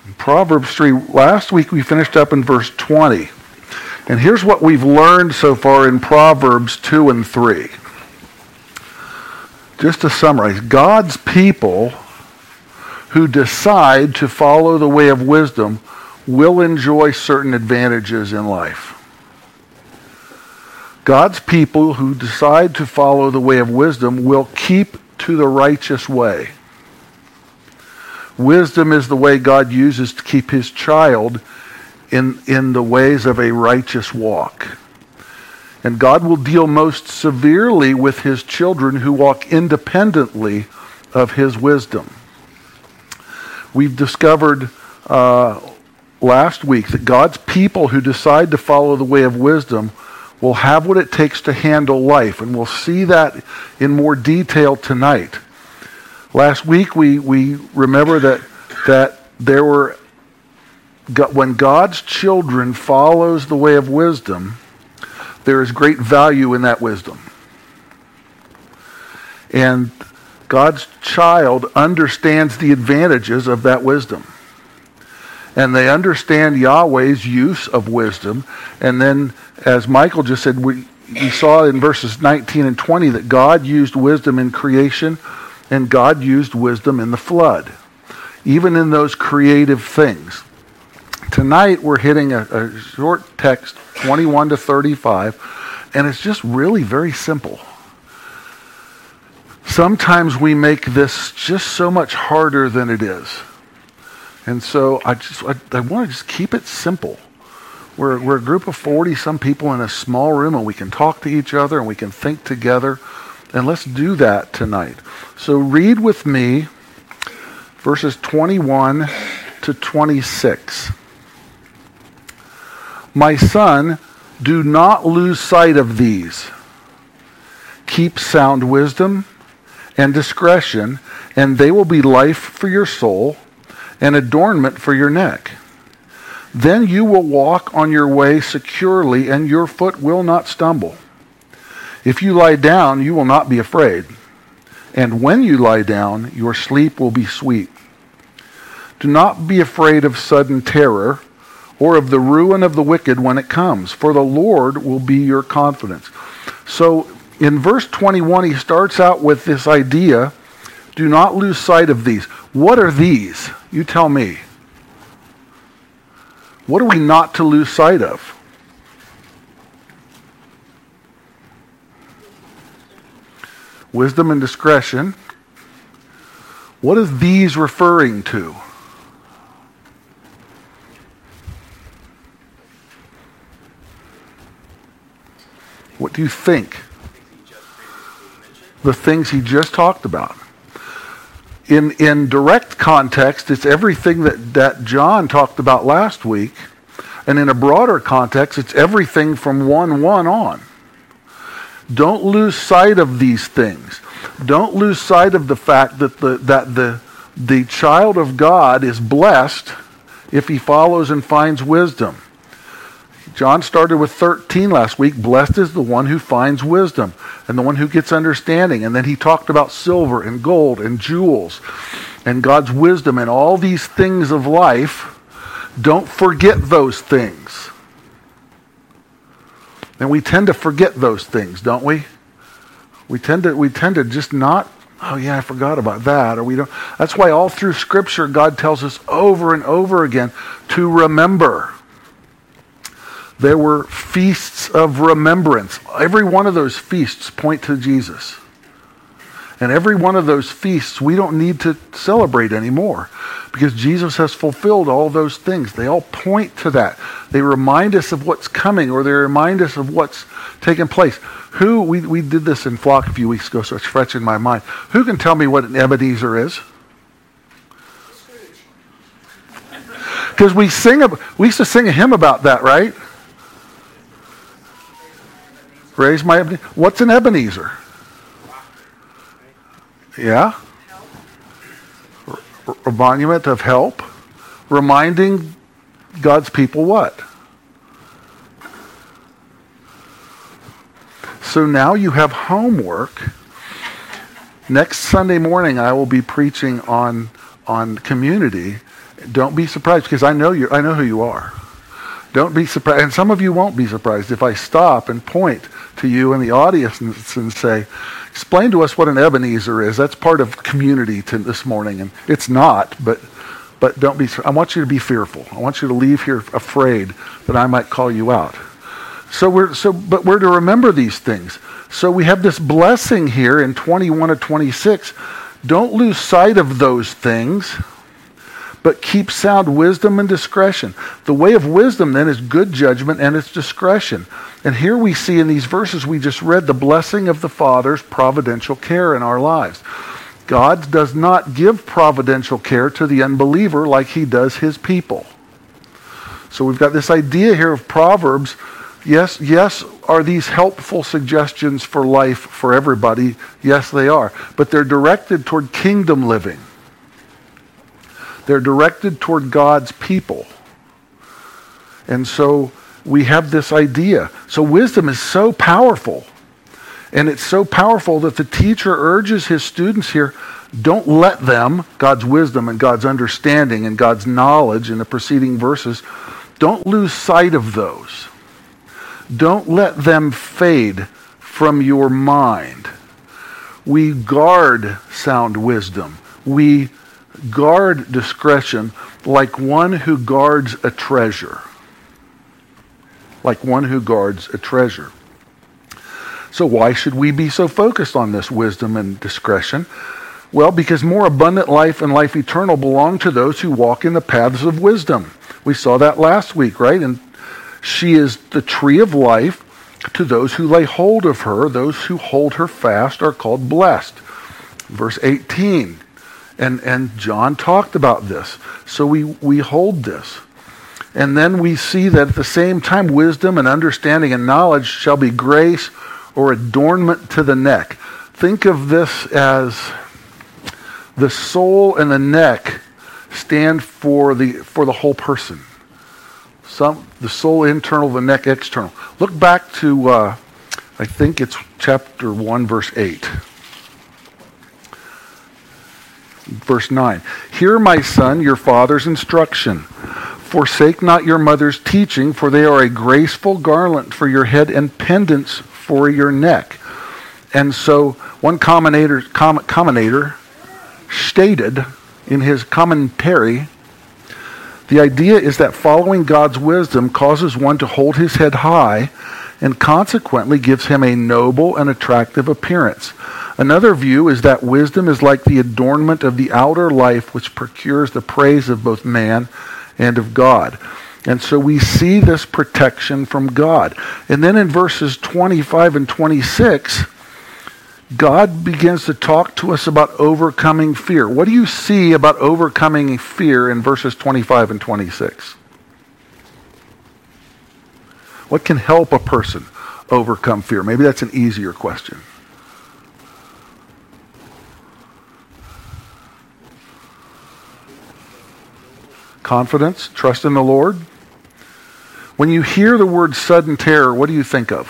Proverbs 3. Last week we finished up in verse 20. And here's what we've learned so far in Proverbs 2 and 3. Just to summarize, God's people who decide to follow the way of wisdom will enjoy certain advantages in life. God's people who decide to follow the way of wisdom will keep to the righteous way. Wisdom is the way God uses to keep his child in the ways of a righteous walk. And God will deal most severely with his children who walk independently of his wisdom. We've discovered last week that God's people who decide to follow the way of wisdom will have what it takes to handle life. And we'll see that in more detail tonight. Last week we remember that there were, when God's children follows the way of wisdom, there is great value in that wisdom. And God's child understands the advantages of that wisdom. And they understand Yahweh's use of wisdom. And then, as Michael just said, we saw in verses 19 and 20 that God used wisdom in creation and God used wisdom in the flood, even in those creative things. Tonight we're hitting a short text, 21 to 35, and it's just really very simple. Sometimes we make this just so much harder than it is. And so I want to just keep it simple. We're a group of 40-some people in a small room, and we can talk to each other and we can think together. And let's do that tonight. So read with me verses 21 to 26. My son, do not lose sight of these. Keep sound wisdom and discretion, and they will be life for your soul and adornment for your neck. Then you will walk on your way securely, and your foot will not stumble. If you lie down, you will not be afraid. And when you lie down, your sleep will be sweet. Do not be afraid of sudden terror or of the ruin of the wicked when it comes, for the Lord will be your confidence. So in verse 21, he starts out with this idea, do not lose sight of these. What are these? You tell me. What are we not to lose sight of? Wisdom and discretion. What is these referring to? What do you think? The things he just talked about. In direct context, it's everything that John talked about last week. And in a broader context, it's everything from 1:1 on. Don't lose sight of these things. Don't lose sight of the fact that the child of God is blessed if he follows and finds wisdom. John started with 13 last week. Blessed is the one who finds wisdom and the one who gets understanding. And then he talked about silver and gold and jewels and God's wisdom and all these things of life. Don't forget those things. And we tend to forget those things, don't we? We tend to just not, oh yeah, I forgot about that. Or we don't. That's why all through Scripture, God tells us over and over again to remember. There were feasts of remembrance. Every one of those feasts point to Jesus. And every one of those feasts we don't need to celebrate anymore because Jesus has fulfilled all those things. They all point to that. They remind us of what's coming, or they remind us of what's taken place. We did this in Flock a few weeks ago, so it's fresh in my mind. Who can tell me what an Ebenezer is? Because we used to sing a hymn about that, right? Raise my Ebenezer. What's an Ebenezer? Yeah? A monument of help. Reminding God's people what? So now you have homework. Next Sunday morning I will be preaching on community. don't be surprised, because I know who you are. Don't be surprised, and some of you won't be surprised if I stop and point to you in the audience and say, explain to us what an Ebenezer is. That's part of community this morning, and it's not, but don't be. I want you to be fearful. I want you to leave here afraid that I might call you out. But we're to remember these things. So we have this blessing here in 21 to 26. Don't lose sight of those things, but keep sound wisdom and discretion. The way of wisdom then is good judgment and its discretion. And here we see in these verses we just read the blessing of the Father's providential care in our lives. God does not give providential care to the unbeliever like he does his people. So we've got this idea here of Proverbs. Yes, are these helpful suggestions for life for everybody? Yes, they are. But they're directed toward kingdom living. They're directed toward God's people. And so we have this idea. So wisdom is so powerful. And it's so powerful that the teacher urges his students here, don't let them, God's wisdom and God's understanding and God's knowledge in the preceding verses, don't lose sight of those. Don't let them fade from your mind. We guard sound wisdom. We guard discretion like one who guards a treasure. Like one who guards a treasure. So why should we be so focused on this wisdom and discretion? Well, because more abundant life and life eternal belong to those who walk in the paths of wisdom. We saw that last week, right? And she is the tree of life to those who lay hold of her. Those who hold her fast are called blessed. Verse 18. And John talked about this. So we hold this. And then we see that at the same time, wisdom and understanding and knowledge shall be grace or adornment to the neck. Think of this as the soul and the neck stand for the whole person. The soul internal, the neck external. Look back to, I think it's chapter 1, verse 8. Verse 9. Hear, my son, your father's instruction. Forsake not your mother's teaching, for they are a graceful garland for your head and pendants for your neck. And so one commentator stated in his commentary, the idea is that following God's wisdom causes one to hold his head high and consequently gives him a noble and attractive appearance. Another view is that wisdom is like the adornment of the outer life which procures the praise of both man and of God. And so we see this protection from God. And then in verses 25 and 26, God begins to talk to us about overcoming fear. What do you see about overcoming fear in verses 25 and 26? What can help a person overcome fear? Maybe that's an easier question. Confidence, trust in the Lord. When you hear the word sudden terror, what do you think of?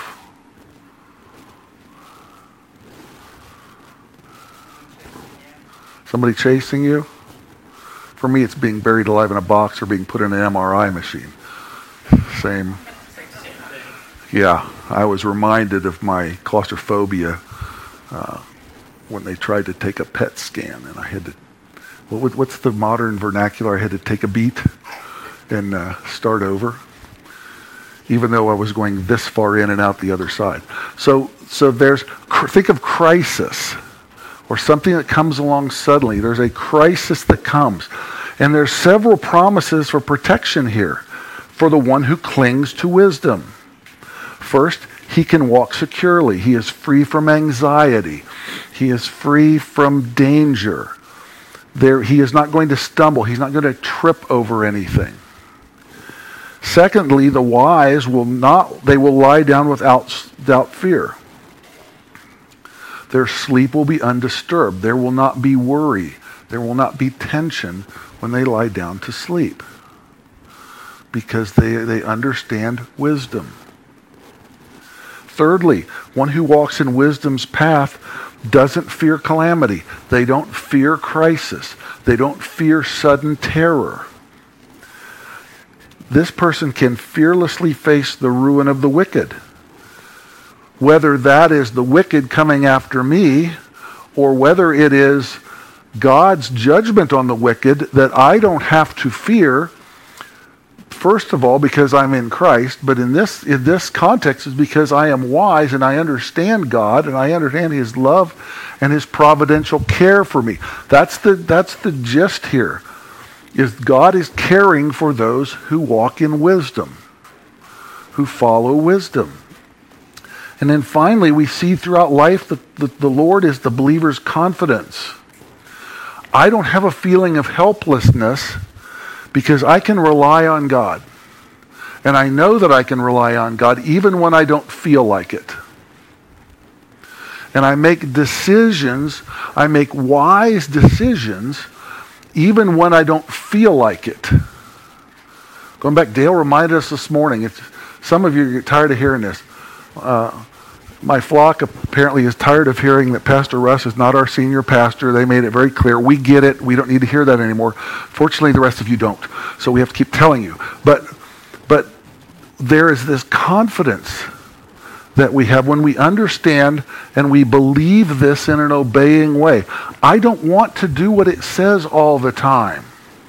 Somebody chasing you? For me, it's being buried alive in a box or being put in an MRI machine. Same. Yeah, I was reminded of my claustrophobia when they tried to take a PET scan, and I had to, what's the modern vernacular? I had to take a beat and start over, even though I was going this far in and out the other side. So think of crisis, or something that comes along suddenly. There's a crisis that comes. And there's several promises for protection here for the one who clings to wisdom. First, he can walk securely. He is free from anxiety. He is free from danger. He is not going to stumble. He's not going to trip over anything. Secondly, the wise will lie down without fear. Their sleep will be undisturbed. There will not be worry. There will not be tension when they lie down to sleep, because they understand wisdom. Thirdly, one who walks in wisdom's path doesn't fear calamity. They don't fear crisis. They don't fear sudden terror. this person can fearlessly face the ruin of the wicked. Whether that is the wicked coming after me, or whether it is God's judgment on the wicked that I don't have to fear, first of all, because I'm in Christ, but in this context is because I am wise and I understand God and I understand His love and His providential care for me. That's the gist here, is God is caring for those who walk in wisdom, who follow wisdom. And then finally, we see throughout life that the Lord is the believer's confidence. I don't have a feeling of helplessness because I can rely on God. And I know that I can rely on God even when I don't feel like it. And I make decisions, I make wise decisions even when I don't feel like it. Going back, Dale reminded us this morning, some of you get tired of hearing this. My flock apparently is tired of hearing that Pastor Russ is not our senior pastor. They made it very clear. We get it. We don't need to hear that anymore. Fortunately, the rest of you don't. So we have to keep telling you. But there is this confidence that we have when we understand and we believe this in an obeying way. I don't want to do what it says all the time.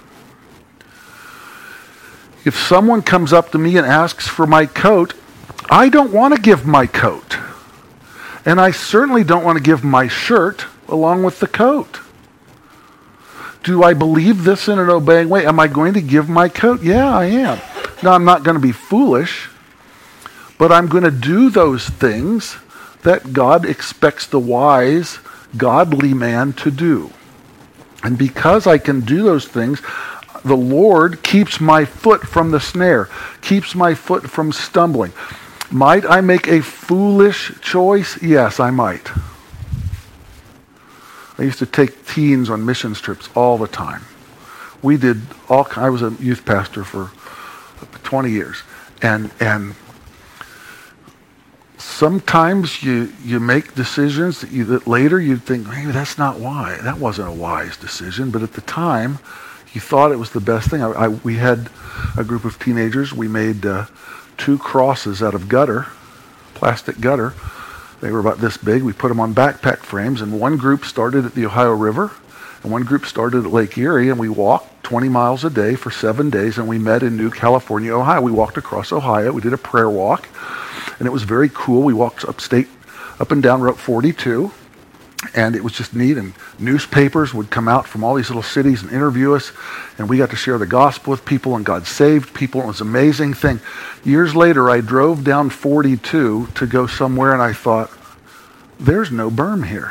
If someone comes up to me and asks for my coat, I don't want to give my coat. And I certainly don't want to give my shirt along with the coat. Do I believe this in an obeying way? Am I going to give my coat? Yeah, I am. Now, I'm not going to be foolish, but I'm going to do those things that God expects the wise, godly man to do. And because I can do those things, the Lord keeps my foot from the snare, keeps my foot from stumbling. Might I make a foolish choice? Yes, I might. I used to take teens on missions trips all the time. I was a youth pastor for 20 years. And sometimes you make decisions that later you think, maybe that's not wise. That wasn't a wise decision. But at the time, you thought it was the best thing. We had a group of teenagers. We made 2 crosses out of plastic gutter. They were about this big. We put them on backpack frames, and one group started at the Ohio River, and one group started at Lake Erie, and we walked 20 miles a day for 7 days, and we met in New California, Ohio. We walked across Ohio. We did a prayer walk, and it was very cool. We walked up and down Route 42, and it was just neat, and newspapers would come out from all these little cities and interview us, and we got to share the gospel with people, and God saved people. It was an amazing thing. Years later, I drove down 42 to go somewhere, and I thought, there's no berm here.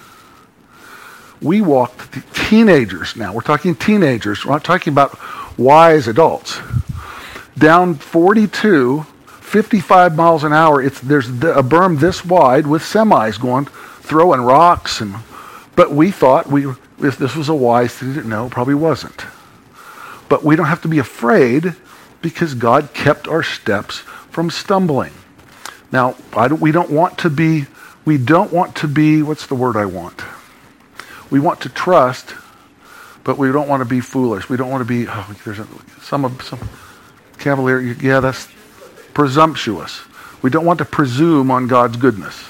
We walked, teenagers now, we're talking teenagers, we're not talking about wise adults, down 42, 55 miles an hour. There's a berm this wide with semis going, throwing rocks, but we thought if this was a wise thing, no, it probably wasn't. But we don't have to be afraid because God kept our steps from stumbling. Now, we don't want to be, what's the word I want? We want to trust, but we don't want to be foolish. We don't want to be, there's some cavalier, yeah, that's presumptuous. We don't want to presume on God's goodness.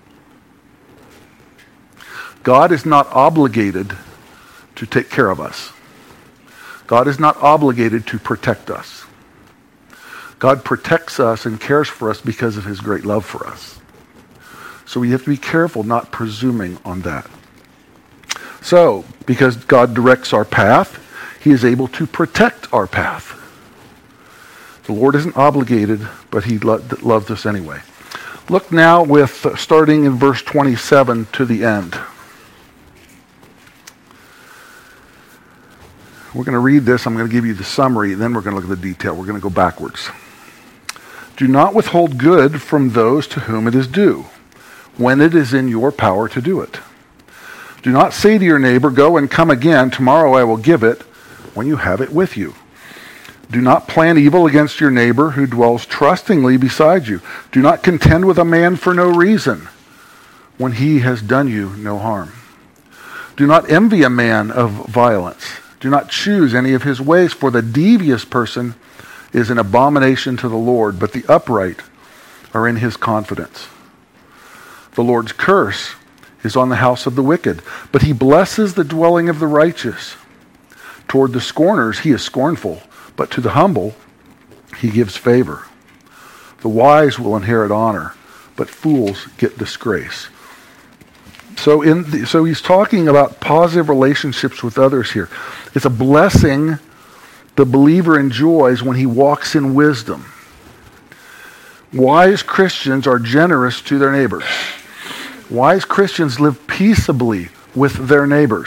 God is not obligated to take care of us. God is not obligated to protect us. God protects us and cares for us because of His great love for us. So we have to be careful not presuming on that. So, because God directs our path, He is able to protect our path. The Lord isn't obligated, but He loves us anyway. Look now starting in verse 27 to the end. We're going to read this. I'm going to give you the summary, and then we're going to look at the detail. We're going to go backwards. Do not withhold good from those to whom it is due, when it is in your power to do it. Do not say to your neighbor, go and come again, tomorrow I will give it, when you have it with you. Do not plan evil against your neighbor who dwells trustingly beside you. Do not contend with a man for no reason, when he has done you no harm. Do not envy a man of violence. Do not choose any of his ways, for the devious person is an abomination to the Lord, but the upright are in his confidence. The Lord's curse is on the house of the wicked, but he blesses the dwelling of the righteous. Toward the scorners he is scornful, but to the humble he gives favor. The wise will inherit honor, but fools get disgrace. So he's talking about positive relationships with others here. It's a blessing the believer enjoys when he walks in wisdom. Wise Christians are generous to their neighbors. Wise Christians live peaceably with their neighbors.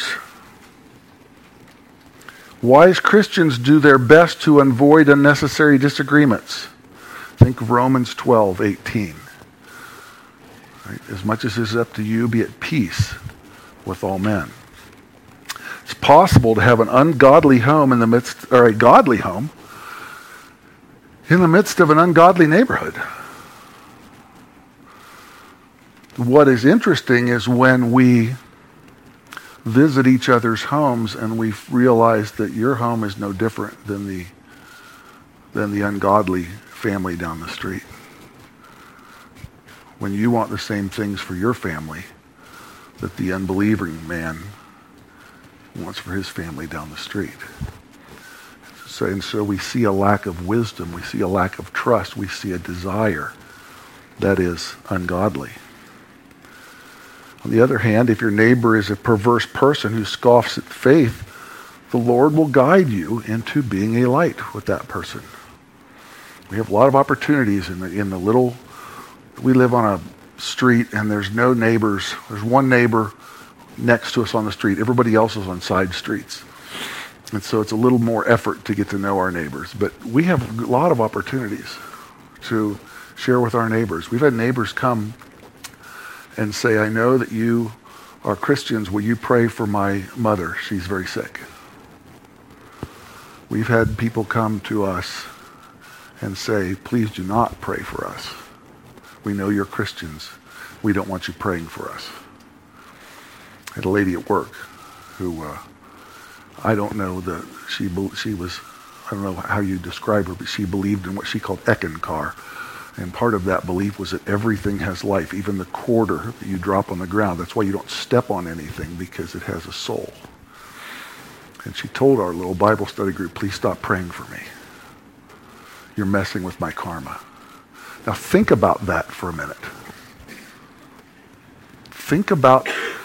Wise Christians do their best to avoid unnecessary disagreements. Think of Romans 12:18. Right? As much as it is up to you, be at peace with all men. It's possible to have an ungodly home in the midst, or a godly home in the midst of an ungodly neighborhood. What is interesting is when we visit each other's homes and we realize that your home is no different than the ungodly family down the street. When you want the same things for your family that the unbelieving man wants for his family down the street. So we see a lack of wisdom, we see a lack of trust, we see a desire that is ungodly. On the other hand, if your neighbor is a perverse person who scoffs at faith, the Lord will guide you into being a light with that person. We have a lot of opportunities in the little. We live on a street and there's no neighbors. There's one neighbor next to us on the street. Everybody else is on side streets. And so it's a little more effort to get to know our neighbors. But we have a lot of opportunities to share with our neighbors. We've had neighbors come and say, I know that you are Christians. Will you pray for my mother? She's very sick. We've had people come to us and say, please do not pray for us. We know you're Christians. We don't want you praying for us. I had a lady at work who, I don't know she was, I don't know how you describe her, but she believed in what she called Eckankar. And part of that belief was that everything has life, even the quarter that you drop on the ground. That's why you don't step on anything, because it has a soul. And she told our little Bible study group, please stop praying for me. You're messing with my karma. Now think about that for a minute. Think about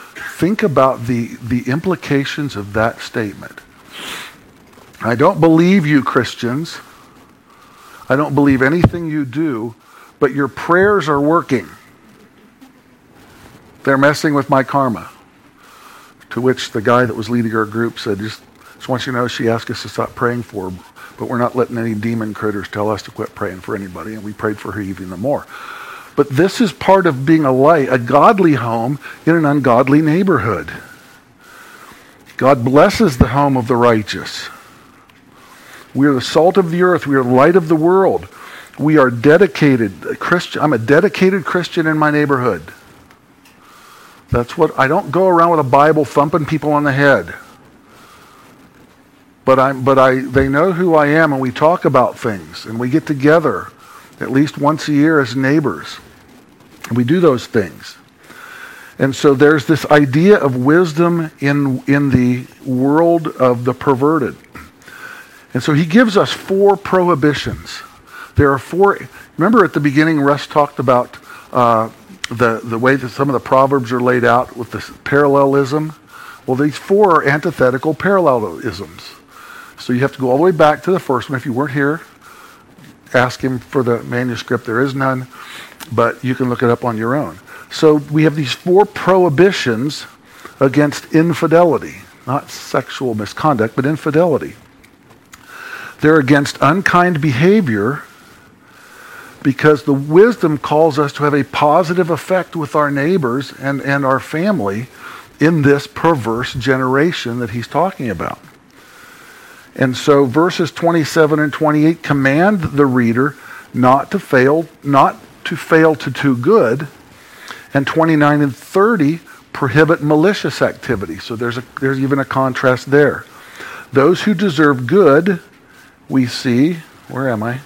the implications of that statement. I don't believe you, Christians. I don't believe anything you do, but your prayers are working. They're messing with my karma. To which the guy that was leading our group said, just want you to know, she asked us to stop praying for her, but we're not letting any demon critters tell us to quit praying for anybody, and we prayed for her even more. But this is part of being a light, a godly home in an ungodly neighborhood. God blesses the home of the righteous. We are the salt of the earth. We are the light of the world. We are dedicated. I'm a dedicated Christian in my neighborhood. That's what, I don't go around with a Bible thumping people on the head. They know who I am, and we talk about things, and we get together at least once a year as neighbors. And we do those things. And so there's this idea of wisdom in the world of the perverted. And so he gives us 4 prohibitions. There are 4. Remember at the beginning, Russ talked about the way that some of the Proverbs are laid out with this parallelism. Well, these 4 are antithetical parallelisms. So you have to go all the way back to the first one. If you weren't here, ask him for the manuscript. There is none, but you can look it up on your own. So we have these 4 prohibitions against infidelity, not sexual misconduct, but infidelity. They're against unkind behavior because the wisdom calls us to have a positive effect with our neighbors and our family in this perverse generation that he's talking about. And so verses 27 and 28 command the reader not to fail to do good, and 29 and 30 prohibit malicious activity. So there's even a contrast there. Those who deserve good, we see, Where am I?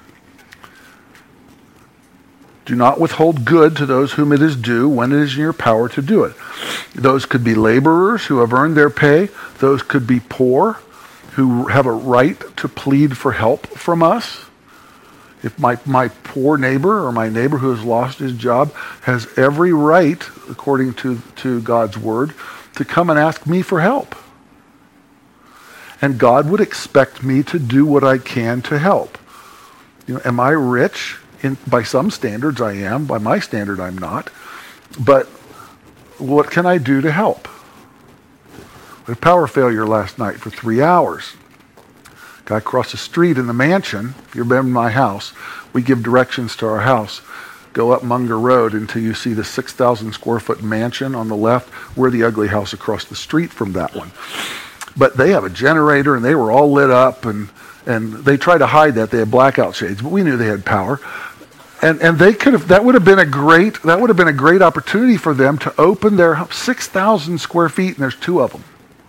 Do not withhold good to those whom it is due when it is in your power to do it. Those could be laborers who have earned their pay. Those could be poor who have a right to plead for help from us. If my poor neighbor or my neighbor who has lost his job has every right, according to God's word, to come and ask me for help. And God would expect me to do what I can to help. Am I rich? By some standards I am. By my standard I'm not. But what can I do to help? We had power failure last night for 3 hours. Guy across the street in the mansion, if you've been in my house, we give directions to our house. Go up Munger Road until you see the 6,000 square foot mansion on the left. We're the ugly house across the street from that one. But they have a generator and they were all lit up and they tried to hide that. They had blackout shades, but we knew they had power. And they could have, that would have been a great opportunity for them to open their 6,000 square feet, and there's 2 of them.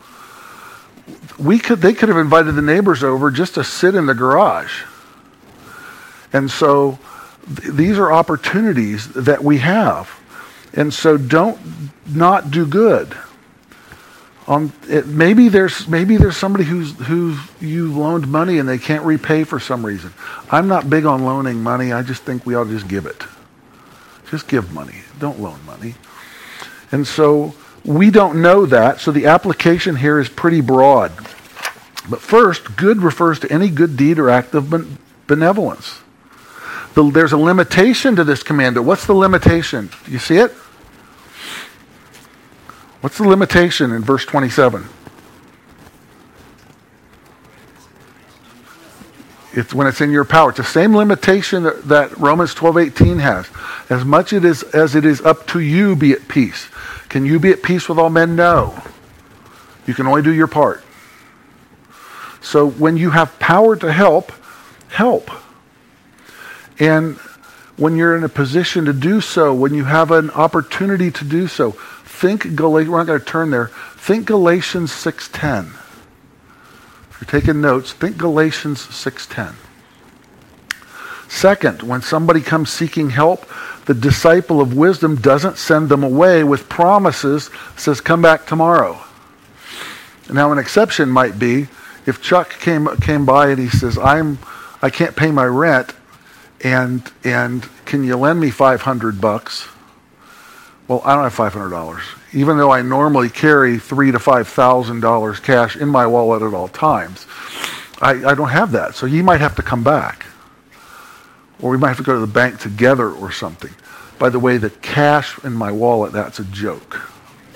They could have invited the neighbors over just to sit in the garage. And so these are opportunities that we have. And so don't not do good. Maybe there's somebody who's you loaned money and they can't repay for some reason. I'm not big on loaning money. I just think we ought to just give it. Just give money. Don't loan money. And so we don't know that. So the application here is pretty broad. But first, good refers to any good deed or act of benevolence. There's a limitation to this command. What's the limitation? Do you see it? What's the limitation in verse 27? It's when it's in your power. It's the same limitation that Romans 12:18 has. As much as it is up to you, be at peace. Can you be at peace with all men? No. You can only do your part. So when you have power to help, help. And when you're in a position to do so, when you have an opportunity to do so, we're not going to turn there. Think Galatians 6:10. If you're taking notes, think Galatians 6:10. Second, when somebody comes seeking help, the disciple of wisdom doesn't send them away with promises, says, come back tomorrow. Now, an exception might be if Chuck came by and he says, I can't pay my rent, and can you lend me $500? Well, I don't have $500, even though I normally carry $3,000 to $5,000 cash in my wallet at all times. I don't have that, so he might have to come back. Or we might have to go to the bank together or something. By the way, the cash in my wallet, that's a joke.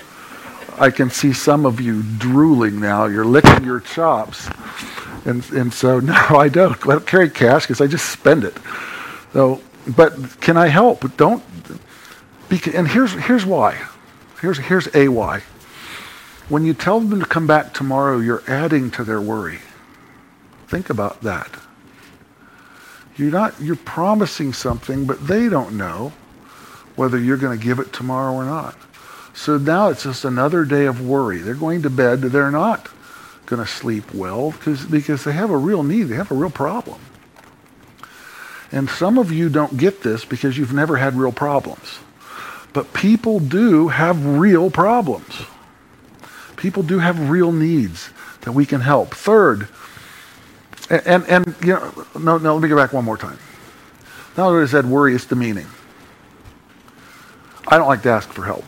I can see some of you drooling now. You're licking your chops. And so, no, I don't carry cash because I just spend it. So, but can I help? Don't. And here's why. Here's a why. When you tell them to come back tomorrow, you're adding to their worry. Think about that. You're promising something, but they don't know whether you're going to give it tomorrow or not. So now it's just another day of worry. They're going to bed, they're not going to sleep well because they have a real need, they have a real problem. And some of you don't get this because you've never had real problems. But people do have real problems. People do have real needs that we can help. Third, and let me go back one more time. Now that I said worry, it's demeaning. I don't like to ask for help.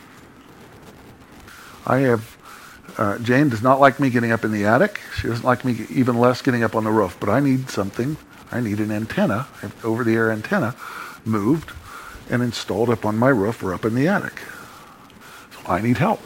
Jane does not like me getting up in the attic. She doesn't like me even less getting up on the roof. But I need something. I need an antenna, over-the-air antenna, moved and installed up on my roof or up in the attic. So I need help.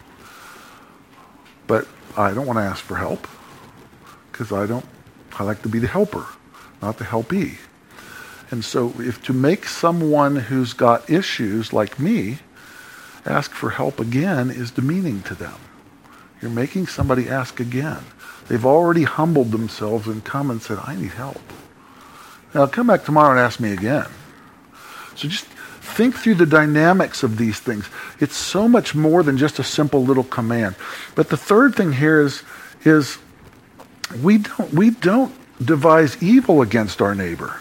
But I don't want to ask for help because I like to be the helper, not the helpee. And so to make someone who's got issues like me ask for help again is demeaning to them. You're making somebody ask again. They've already humbled themselves and come and said, I need help. Now come back tomorrow and ask me again. So just think through the dynamics of these things. It's so much more than just a simple little command. But the third thing here is we don't devise evil against our neighbor.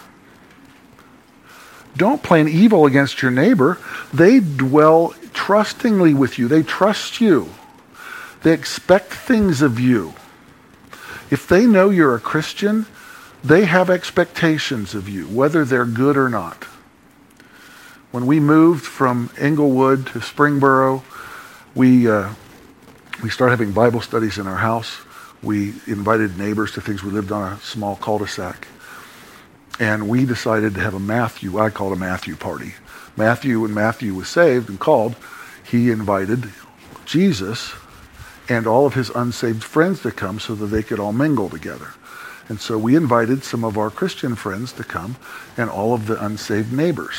Don't plan evil against your neighbor. They dwell trustingly with you. They trust you. They expect things of you. If they know you're a Christian, they have expectations of you, whether they're good or not. When we moved from Englewood to Springboro, we started having Bible studies in our house. We invited neighbors to things. We lived on a small cul-de-sac. And we decided to have I called a Matthew party. When Matthew was saved and called, he invited Jesus and all of his unsaved friends to come so that they could all mingle together. And so we invited some of our Christian friends to come and all of the unsaved neighbors.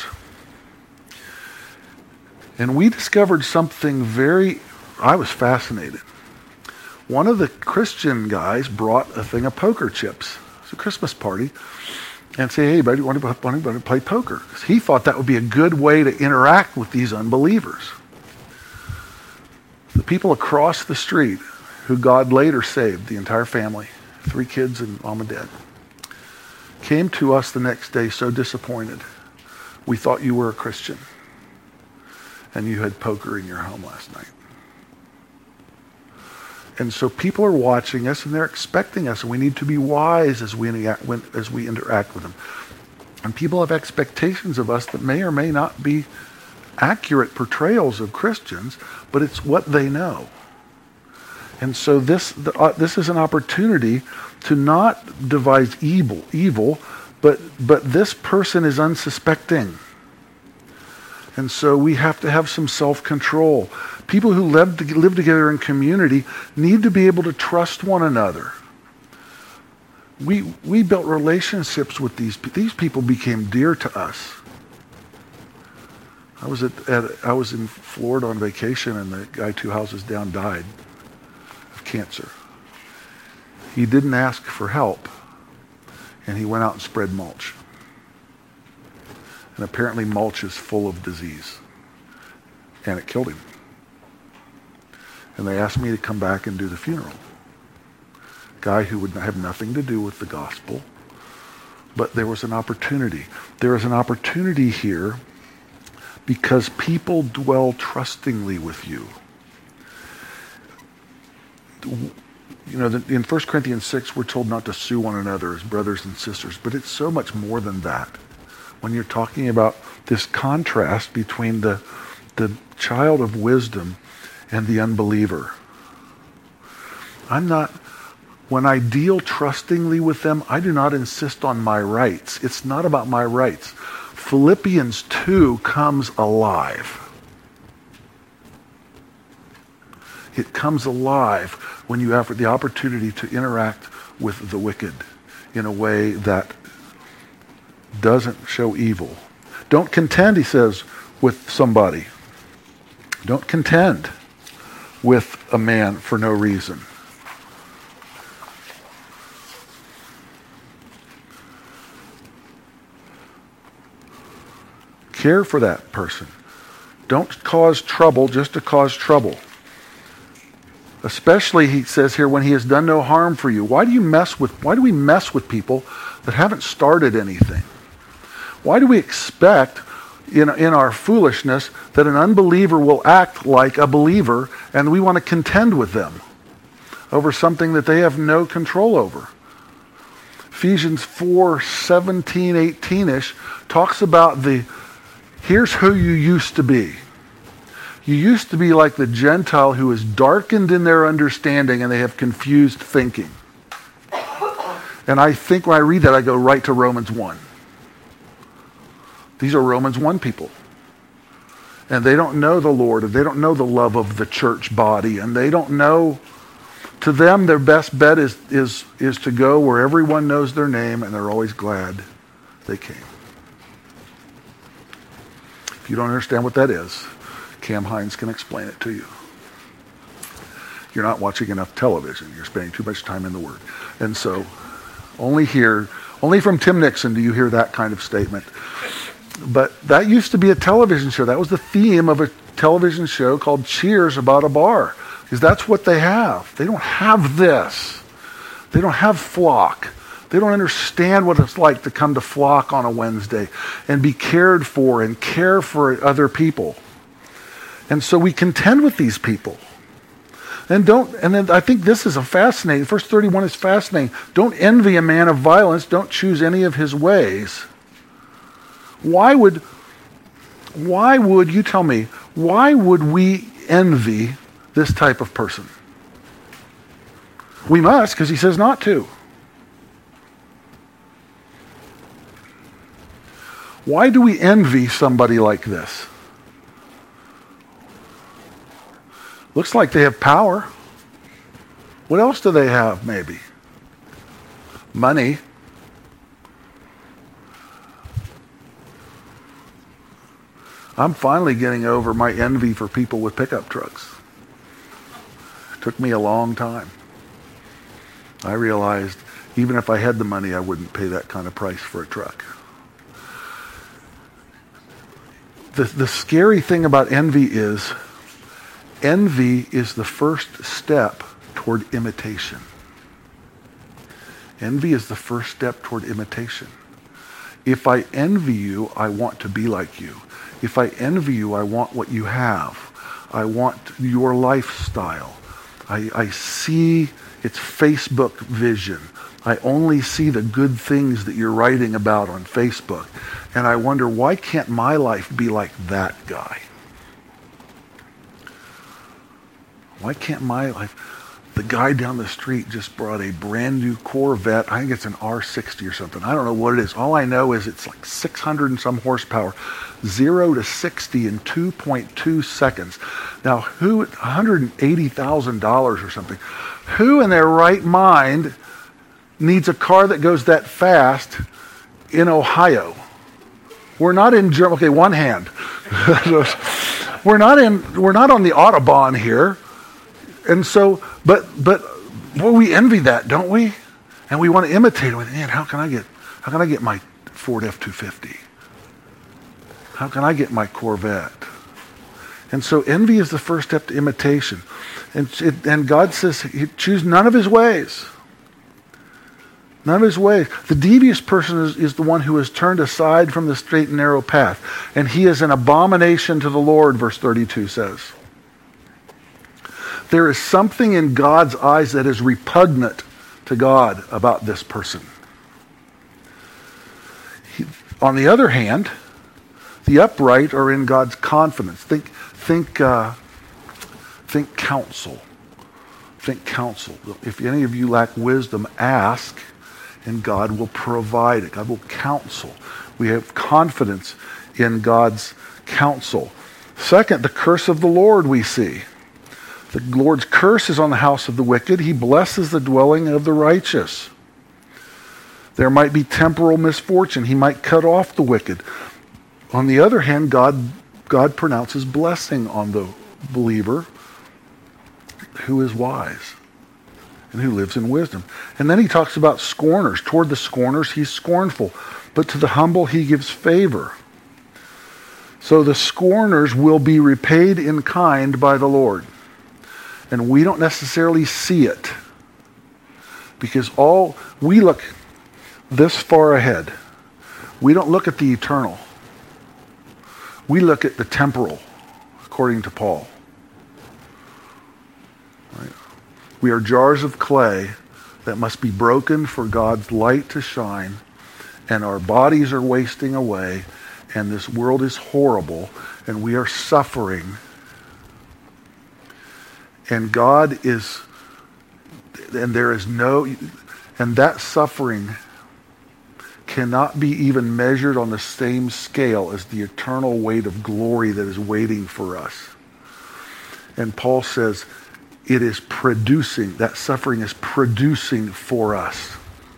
And we discovered something I was fascinated. One of the Christian guys brought a thing of poker chips. It's a Christmas party. And say, hey, buddy, want to play poker? He thought that would be a good way to interact with these unbelievers. The people across the street, who God later saved, the entire family, 3 kids and mom and dad, came to us the next day so disappointed. We thought you were a Christian, and you had poker in your home last night. And so people are watching us, and they're expecting us, and we need to be wise as we interact with them. And people have expectations of us that may or may not be accurate portrayals of Christians, but it's what they know. And so this is an opportunity to not devise evil, but this person is unsuspecting. And so we have to have some self-control. People who live together in community need to be able to trust one another. We built relationships with these people became dear to us. I was in Florida on vacation, and the guy 2 houses down died of cancer. He didn't ask for help, and he went out and spread mulch. And apparently mulch is full of disease. And it killed him. And they asked me to come back and do the funeral. Guy who would have nothing to do with the gospel. But there was an opportunity. There is an opportunity here because people dwell trustingly with you. You know, in 1 Corinthians 6, we're told not to sue one another as brothers and sisters. But it's so much more than that. When you're talking about this contrast between the child of wisdom and the unbeliever. When I deal trustingly with them, I do not insist on my rights. It's not about my rights. Philippians 2 comes alive. It comes alive when you have the opportunity to interact with the wicked in a way that doesn't show evil. Don't contend, he says, with somebody. Don't contend with a man for no reason. Care for that person. Don't cause trouble just to cause trouble. Especially, he says here, when he has done no harm for you. Why do we mess with people that haven't started anything? Why do we expect in our foolishness that an unbeliever will act like a believer, and we want to contend with them over something that they have no control over? Ephesians 4:17, 18-ish talks about here's who you used to be. You used to be like the Gentile who is darkened in their understanding and they have confused thinking. And I think when I read that, I go right to Romans 1. These are Romans 1 people. And they don't know the Lord, and they don't know the love of the church body, and they don't know, to them their best bet is to go where everyone knows their name and they're always glad they came. If you don't understand what that is, Cam Hines can explain it to you. You're not watching enough television. You're spending too much time in the Word. And so, only from Tim Nixon do you hear that kind of statement. But that used to be a television show. That was the theme of a television show called Cheers about a bar. Because that's what they have. They don't have this. They don't have flock. They don't understand what it's like to come to flock on a Wednesday and be cared for and care for other people. And so we contend with these people. And then I think this is fascinating. Verse 31 is fascinating. Don't envy a man of violence. Don't choose any of his ways. Why would you tell me, why would we envy this type of person? We must, because he says not to. Why do we envy somebody like this? Looks like they have power. What else do they have, maybe? Money. I'm finally getting over my envy for people with pickup trucks. It took me a long time. I realized even if I had the money, I wouldn't pay that kind of price for a truck. The scary thing about envy is the first step toward imitation. Envy is the first step toward imitation. If I envy you, I want to be like you. If I envy you, I want what you have. I want your lifestyle. I see its Facebook vision. I only see the good things that you're writing about on Facebook. And I wonder, why can't my life be like that guy? Why can't my life... The guy down the street just brought a brand new Corvette. I think it's an R60 or something. I don't know what it is. All I know is it's like 600 and some horsepower. 0 to 60 in 2.2 seconds. Now, $180,000 or something. Who in their right mind needs a car that goes that fast in Ohio? We're not in Germany. Okay, one hand. We're not on the Autobahn here. And so, but we envy that, don't we? And we want to imitate it. Man, how can I get my Ford F-250? How can I get my Corvette? And so envy is the first step to imitation. And God says, choose none of his ways. None of his ways. The devious person is the one who has turned aside from the straight and narrow path. And he is an abomination to the Lord, verse 32 says. There is something in God's eyes that is repugnant to God about this person. On the other hand, the upright are in God's confidence. Think counsel. Think counsel. If any of you lack wisdom, ask, and God will provide it. God will counsel. We have confidence in God's counsel. Second, the curse of the Lord we see. The Lord's curse is on the house of the wicked. He blesses the dwelling of the righteous. There might be temporal misfortune. He might cut off the wicked. On the other hand, God pronounces blessing on the believer who is wise and who lives in wisdom. And then he talks about scorners. Toward the scorners, he's scornful. But to the humble, he gives favor. So the scorners will be repaid in kind by the Lord. And we don't necessarily see it because we look this far ahead. We don't look at the eternal. We look at the temporal, according to Paul. Right? We are jars of clay that must be broken for God's light to shine, and our bodies are wasting away, and this world is horrible, and we are suffering. And that suffering cannot be even measured on the same scale as the eternal weight of glory that is waiting for us. And Paul says that suffering is producing for us.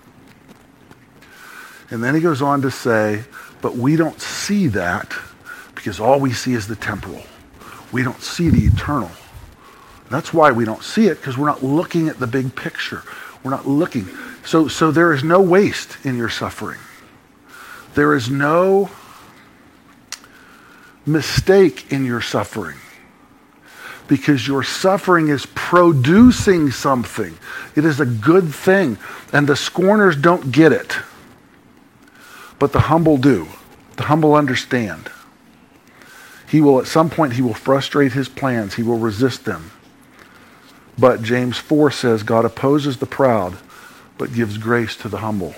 And then he goes on to say, but we don't see that because all we see is the temporal. We don't see the eternal. That's why we don't see it, because we're not looking at the big picture. We're not looking. So there is no waste in your suffering. There is no mistake in your suffering. because your suffering is producing something. It is a good thing. And the scorners don't get it. But the humble do. The humble understand. At some point, he will frustrate his plans. He will resist them. But James 4 says, God opposes the proud, but gives grace to the humble.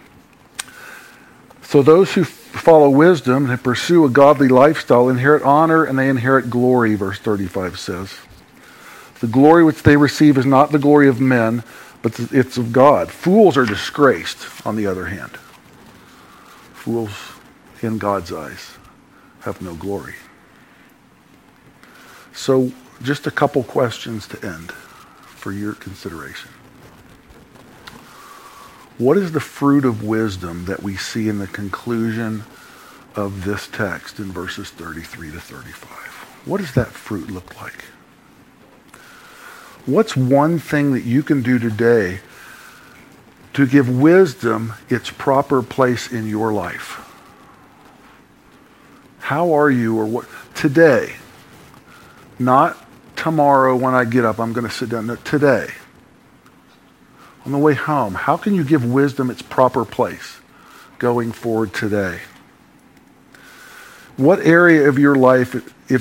So those who follow wisdom and pursue a godly lifestyle inherit honor and they inherit glory, verse 35 says. The glory which they receive is not the glory of men, but it's of God. Fools are disgraced, on the other hand. Fools, in God's eyes, have no glory. So, just a couple questions to end for your consideration. What is the fruit of wisdom that we see in the conclusion of this text in verses 33 to 35? What does that fruit look like? What's one thing that you can do today to give wisdom its proper place in your life? How are you, or what today? Not tomorrow when I get up, I'm going to sit down. No, today. On the way home, how can you give wisdom its proper place going forward today? What area of your life,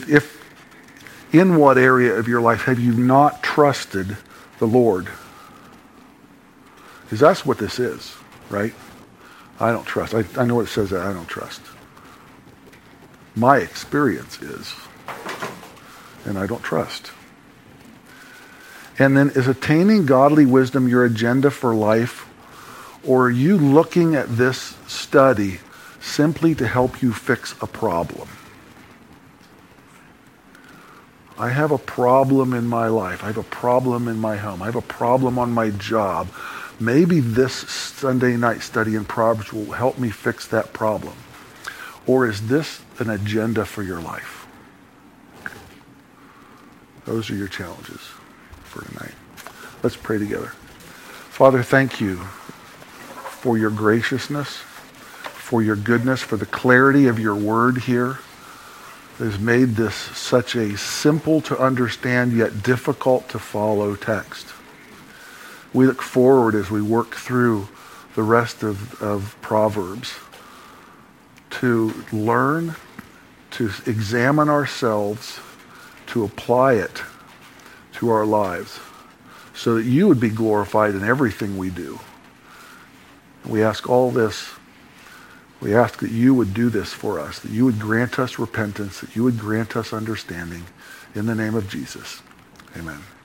in what area of your life have you not trusted the Lord? Because that's what this is, right? I don't trust. I know what it says that I don't trust. My experience is, and I don't trust. And then, is attaining godly wisdom your agenda for life? Or are you looking at this study simply to help you fix a problem? I have a problem in my life. I have a problem in my home. I have a problem on my job. Maybe this Sunday night study in Proverbs will help me fix that problem. Or is this an agenda for your life? Those are your challenges for tonight. Let's pray together. Father, thank you for your graciousness, for your goodness, for the clarity of your word here that has made this such a simple to understand yet difficult to follow text. We look forward as we work through the rest of Proverbs to learn, to examine ourselves, to apply it to our lives so that you would be glorified in everything we do. We ask all this. We ask that you would do this for us, that you would grant us repentance, that you would grant us understanding in the name of Jesus. Amen.